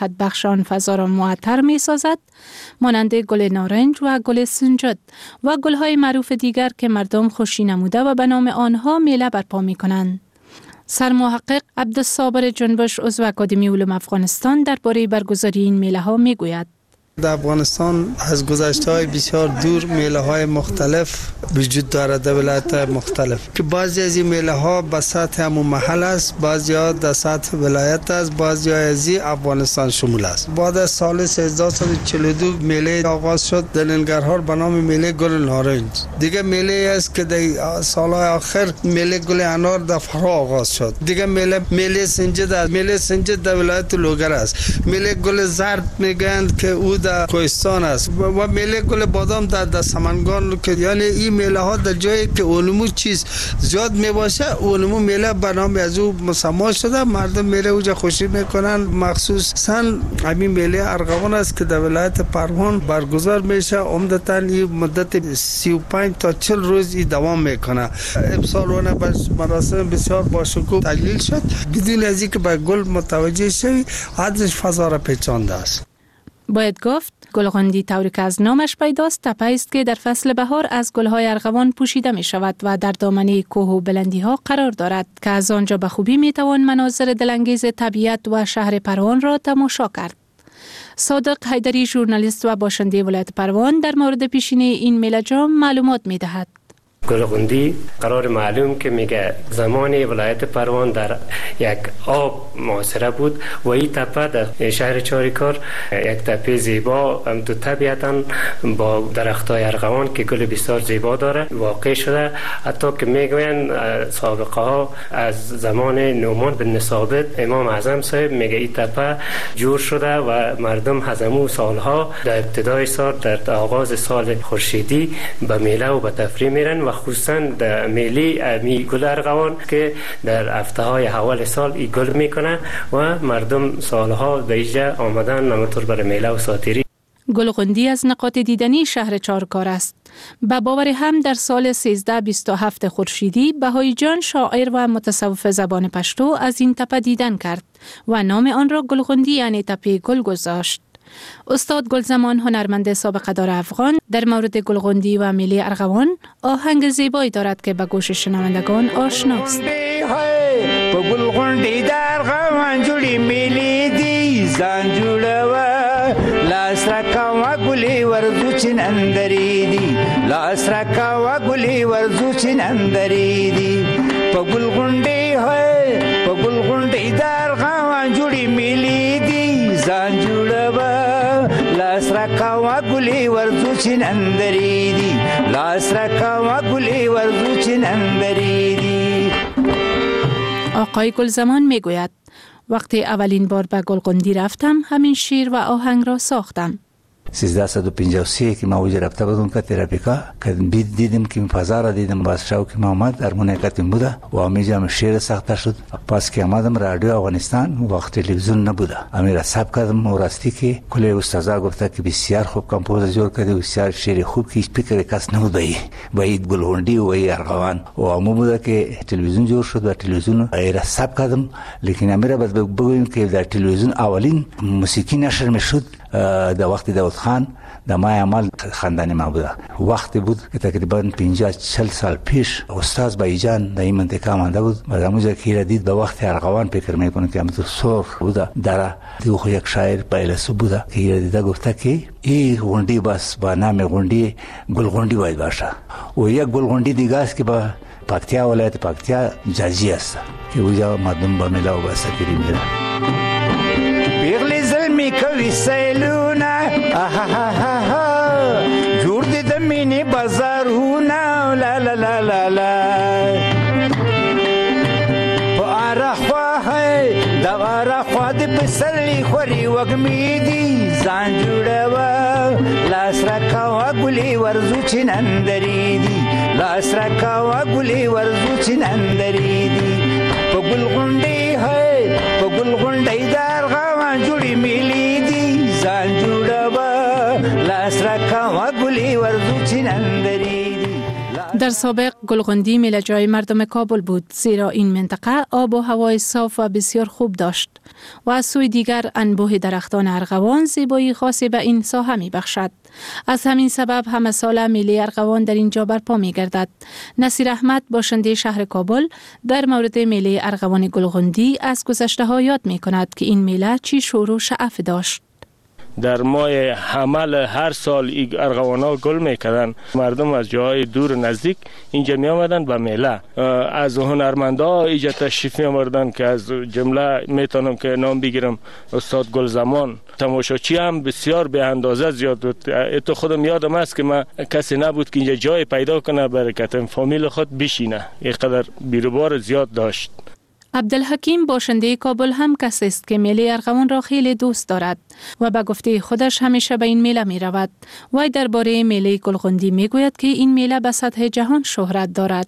بخش آن فضا را معطر می سازد، مانند گل نارنج و گل سنجد و گل‌های معروف دیگر که مردم خوشی نموده و به نام آنها میله برپا می کنند. سرمحقق عبدالصابر جنبش عضو اکادمی علوم افغانستان درباره برگزاری این میله ها می گوید. در افغانستان از گذشته‌های بسیار دور میله‌های مختلف وجود دارد در ولایت‌های مختلف که بعضی از این میله‌ها به سطح همون محل است، بعضی‌ها در سطح ولایت است، بعضی‌ها از افغانستان شمول است. بعد از سال 1342 میله آغاز شد در ننگرهار به نام میله گل نارنج. دیگه میله است که در سال‌های آخر میله گل انار در فرا آغاز شد. دیگه میله سنجد است. میله سنجد در ولایت لوگر است. میله گل زرد میگن که او در کوهستان است و میله گل بادام در سمنگان که یعنی این میله ها در جایی که اونمو چیز زیاد میباشه اونمو میله به نام از او مسما شده، مردم میله اوجا خوشی میکنن. مخصوصا همین میله ارغوان است که در ولایت پروان برگزار میشه. عمدتاً این مدت 35 تا 40 روز دوام میکنه. امسال اون مراسم بسیار باشکوه تجلیل شد بدون از اینکه به گل متوجه شوی حدش فضا را پیچانده است. باید گفت گلغندی طوری که از نامش پیداست تپه است که در فصل بهار از گلهای ارغوان پوشیده می شود و در دامنه کوه و بلندی ها قرار دارد که از آنجا به خوبی می توان مناظر دلانگیز طبیعت و شهر پروان را تماشا کرد. صادق حیدری ژورنالیست و باشنده ولایت پروان در مورد پیشینه این میله جام معلومات می دهد. گلغندی قرار معلوم که میگه زمان ولایت پروان در یک آب معاصره بود و این تپه در شهر چاریکار یک تپه زیبا هم تو طبیعتا با درختای ارغوان که گل بسیار زیبا داره واقع شده. حتی که میگوین سابقه ها از زمان نومان بن ثابت امام اعظم صاحب میگه این تپه جور شده و مردم هزمو سالها در ابتدای سال در آغاز سال خورشیدی به میله و به تفریح میرن و خصوصا در میله می گل ارغوان که در هفته های اول سال ای گل میکنه و مردم سالها به اینجا آمدن همونطور برای میله و ساتیری. گلغندی از نقاط دیدنی شهر چارکار است. به باور هم در سال 1327 خورشیدی بهایی جان شاعر و متصوف زبان پشتو از این تپه دیدن کرد و نام آن را گلغندی یعنی تپه گل گذاشت. استاد گلزمان هنرمند سابقه دار افغان در مورد گلغندی و میله ارغوان آهنگ زیبایی دارد که به گوش شنوندگان آشناست. په گلغندی در ارغوان جوړی میله دی ځان جوړوا لاس راکاوه ګلې ورځو چې نندرې دي لاس راکاوه ګلې ورځو چې نندرې دي په گلغندی په گلغندی در ارغوان جوړی میله دی ځان جوړوا لاس راکاوه ګلې ورځو چې نندرې دي لاس راکاوه ګلې ورځو چې نندرې دي. آقای گلزمان می گوید وقتی اولین بار به گلغندی رفتم همین شعر و آهنگ را ساختم. 1353 که ما اوج رفته بودم که تراپیکا که دیدم که فضا را دیدم باز شو که ما آمد ارمونیکتیم بوده و امیجا شعر ساخته شد. پس که آمدم رادیو افغانستان وقت تلویزیون نبوده امی را ثبت کردم و راستی که کل استادا گفته که بسیار خوب کمپوز جور کرده بسیار شعر خوب که هیچ فکر کس نبود به این گلغندی و این ارغوان و امو بوده که تلویزیون جور شد و تلویزیون را ثبت کردم. لیکن امی را باید بگویم که در تلویزیون اولین موسیقی نشر میشد در وقت داود خان در ماه عمل خاندان ما بوده. وقتی بود که تقریبا 50-40 سال پیش استاد بایجان در این منطقه آمده بود و در اونجا که را دید به وقت ارغوان فکر میکنه که همون سرخ بوده در دیگه یک شاعر بایلسو بوده که را دیده گفته که این غندی بس با نام غندی گلغندی باید باشه و یک گلغندی دیگه است که با پکتیا ولایت پکتیا جاجی است که اونجا مردم با میله و ساتیری میرن. پیغلی ظلمی کوي سیلونه جوړ دي د مینې بازارونه لا لا لا لا لا په ارخوا د ارخوا د پسرلی خوري وږمې دي ځان جوړوه لاس راکاوه ګلې ورځو چې نندرې دي لاس راکاوه ګلې ورځو چې نندرې دي په ګلغونډۍ په ګلغونډۍ د ارغوان جوړې میلې دي ځان جوړوه لاس راکاوه ګلې ورځو چې نندرې دي. در سابق گلغندی میله جای مردم کابل بود، زیرا این منطقه آب و هوای صاف و بسیار خوب داشت و از سوی دیگر انبوه درختان ارغوان زیبایی خاصی به این ساحه می بخشد. از همین سبب همه سال میله ارغوان در اینجا برپا می گردد. نصیر احمد باشنده شهر کابل در مورد میله ارغوان گلغندی از گذشته ها یاد می کند که این میله چی شور و شعف داشت. در ماه حمل هر سال این ارغوانا گل میکردن. مردم از جاهای دور نزدیک اینجا می آمدن به میله. از هنرمندا اینجا تشریف می آوردن که از جمله میتونم که نام بگیرم استاد گلزمان. تماشاچی هم بسیار به اندازه زیاد بود. تو خودم یادم است که من کسی نبود که اینجا جای پیدا کنه برای که فامیل خود بشینه. اینقدر بیروبار زیاد داشت. عبدالحکیم باشنده کابل هم کسی است که میله ارغوان را خیلی دوست دارد و به گفته خودش همیشه به این میله می رود. وی درباره میله گلغندی می گوید که این میله به سطح جهان شهرت دارد.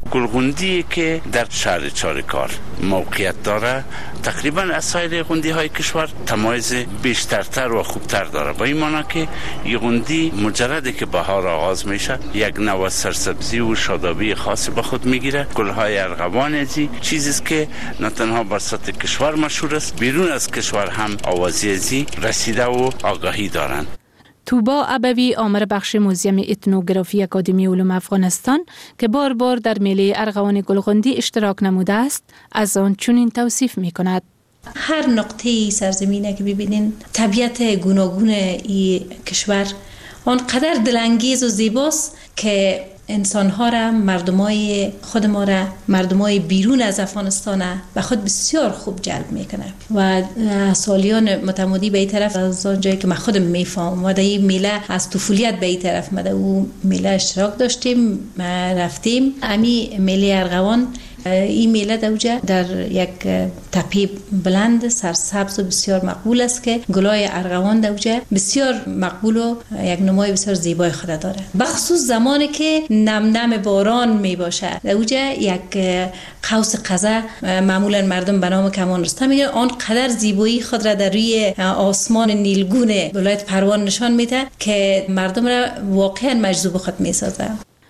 گلغندی که در شهر چاریکار موقعیت داره تقریبا از سایر غندی های کشور تمایز بیشترتر و خوبتر داره. با این معنی که این غندی مجرد که بهار آغاز میشه یک نوع سرسبزی و شادابی خاصی به خود میگیره. گلهای ارغوان ازی چیزی است که نه تنها بر سطح کشور مشهور است، بیرون از کشور هم آوازی ازی رسیده و آگاهی دارند. توبا ابوی آمر بخش موزیم اتنوگرافی اکادمی علوم افغانستان که بار بار در میله ارغوان گلغندی اشتراک نموده است از آن چنین توصیف می کند. هر نقطه سرزمینه که ببینین طبیعت گوناگون این کشور آنقدر دلانگیز و زیباست که انسان‌ها را، مردمای خود ما را، مردمای بیرون از افغانستان به خود بسیار خوب جلب میکنه و سالیان متمادی به این طرف از آنجایی که من خودم میفهم و در این میله از طفولیت به این طرف مده و میله اشتراک داشتیم رفتیم. امی میله ارغوان این میله دوجه در یک تپه بلند سرسبز و بسیار مقبول است که گلای ارغوان دوجه بسیار مقبول و یک نمای بسیار زیبای خود داره. بخصوص زمانی که نم نم باران می باشه دوجه یک قوس قزح معمولا مردم به نام کمان رسته میگن آن قدر زیبایی خود را در روی آسمان نیلگون ولایت پروان نشان میده که مردم را واقعا مجذوب خود میسازه.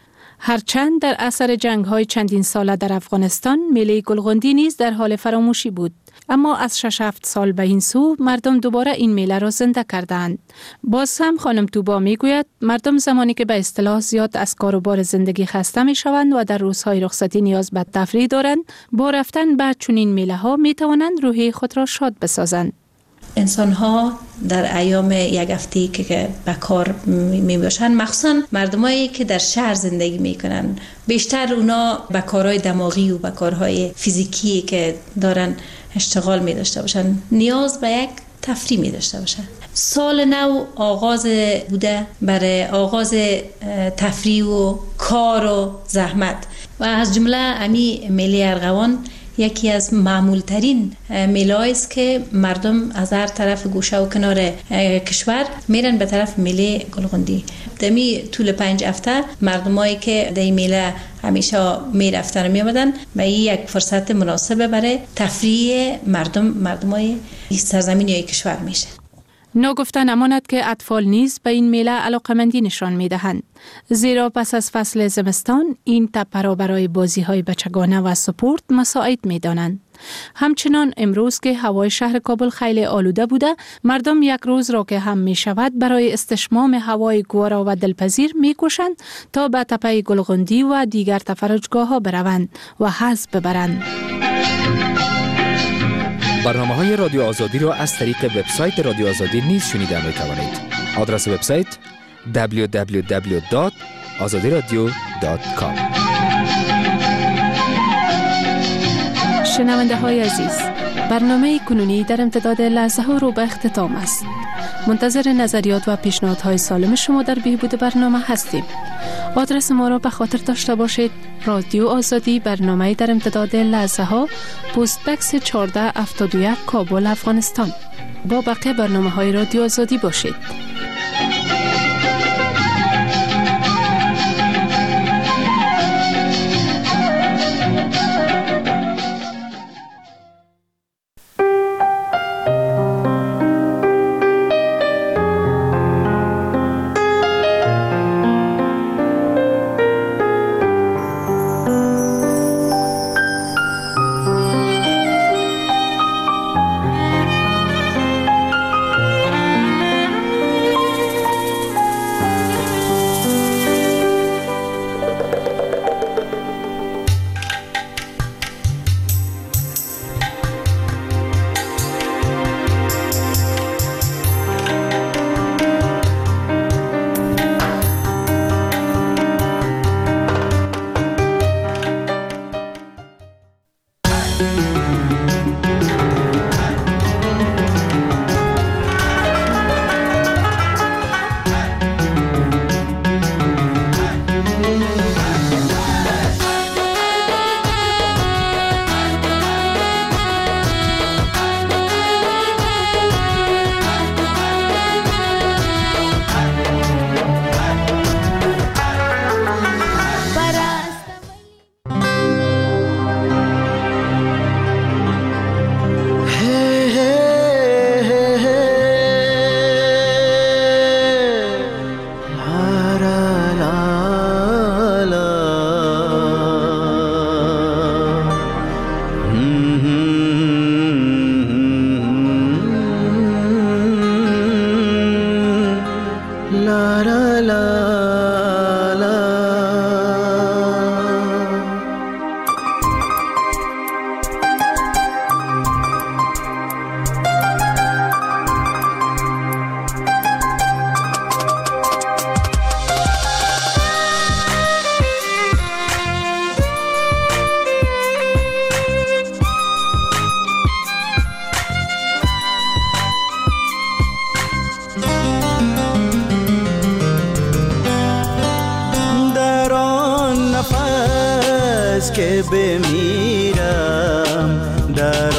هرچند در اثر جنگ‌های چندین ساله در افغانستان میله گلغندی نیز در حال فراموشی بود، اما از 6-7 سال به این سو مردم دوباره این میله را زنده کردند. باز هم خانم توبا میگوید مردم زمانی که به اصطلاح زیاد از کار و بار زندگی خسته میشوند و در روزهای رخصتی نیاز به تفریح دارند، با رفتن به چنین میله ها میتوانند روحی خود را شاد بسازند. انسان ها در ایام یک هفته که به کار می باشن، مخصوصا مردمایی که در شهر زندگی میکنن، بیشتر اونا به کارهای دماغی و به کارهای فیزیکی که دارن اشتغال می داشته باشن، نیاز به یک تفریح می داشته باشن. سال نو آغاز بوده برای آغاز تفریح و کار و زحمت و از جمله امی میله ارغوان یکی از معمول ترین میله است که مردم از هر طرف گوشه و کنار کشور میرن به طرف میله گلغندی. دمی طول 5 هفته مردمایی که در این میله همیشه میرفتن و میامدن و این یک فرصت مناسبه برای تفریح مردمای سرزمین یا کشور میشه. ناگفته نماند که اطفال نیز به این میله علاقمندی نشان میدهند، زیرا پس از فصل زمستان این تپه را برای بازی‌های بچگانه و سپورت مساعد می‌دانند. همچنان امروز که هوای شهر کابل خیلی آلوده بوده، مردم یک روز را که هم می شود برای استشمام هوای گوارا و دلپذیر می کوشند تا به تپه گلغندی و دیگر تفرجگاه ها بروند و حظ ببرند. برنامه‌های رادیو آزادی را از طریق وبسایت رادیو آزادی نیز شنیده می توانید. آدرس وبسایت www.azadiradio.com. شنونده های عزیز، برنامه کنونی در امتداد لحظه ها رو به اختتام است. منتظر نظریات و پیشنهادهای سالم شما در بهبود برنامه هستیم. آدرس ما را به خاطر داشته باشید: رادیو آزادی، برنامه در امتداد لحظه ها، پست بکس 1471 کابل، افغانستان. با بقیه برنامه های رادیو آزادی باشید. لا لا لا لا. که بمیرم در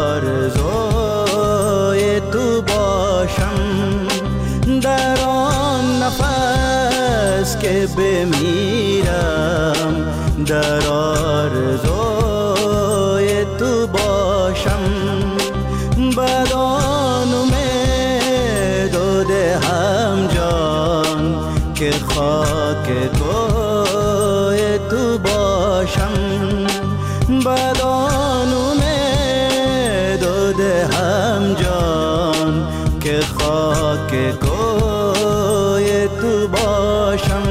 آرزوی تو باشم، در آن نفس که بمیرم در آرزوی تو باشم، بدان امید و دهم جان که خاک کوی تو باشم، بدان امید و دهم جان که خاک کوی تو باشم.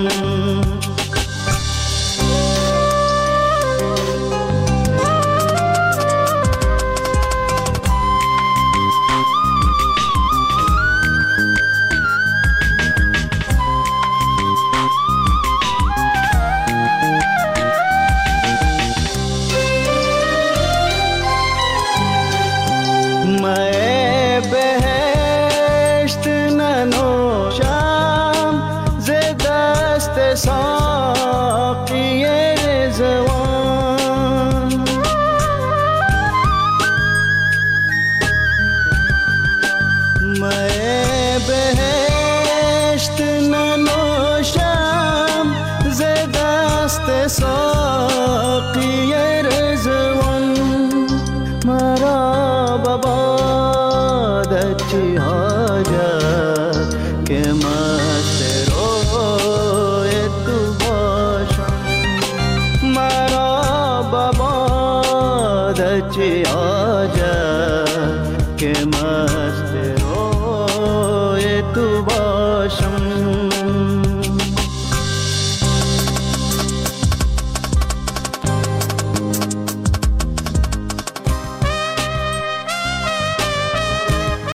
ساقی رضوان میں بہشت ننوشم ز دست ساقی رضوان، مرا ببادت چی حاجت که مست چی آجا که مست روی تو با